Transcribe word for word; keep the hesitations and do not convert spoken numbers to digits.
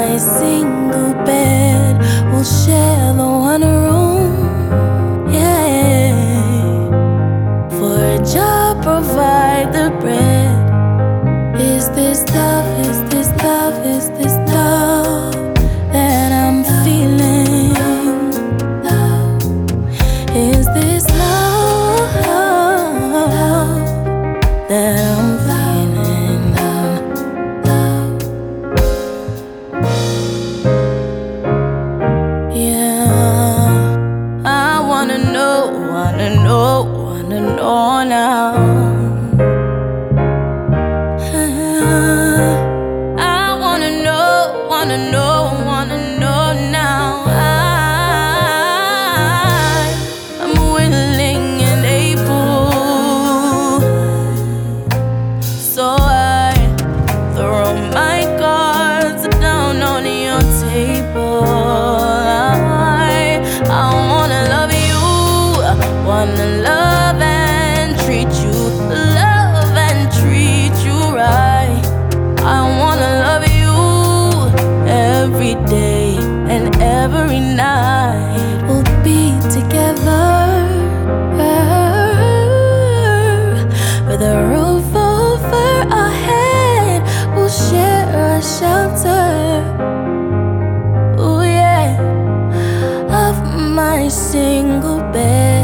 my single bed. We'll share the one room. Yeah. For a job, provide the bread. Is this love? Is this love? Is this love that I'm feeling? Is this love that I'm feeling? Yeah, I wanna know, wanna know, wanna know now. I wanna know, wanna know, wanna know now. I, I'm willing and able, so I throw my cards down on your table. I, I wanna love you, wanna love and treat you, love and treat you right. I wanna love you every day and every night. We'll be together with a roof over our head. We'll share a shelter. Oh yeah, of my single bed.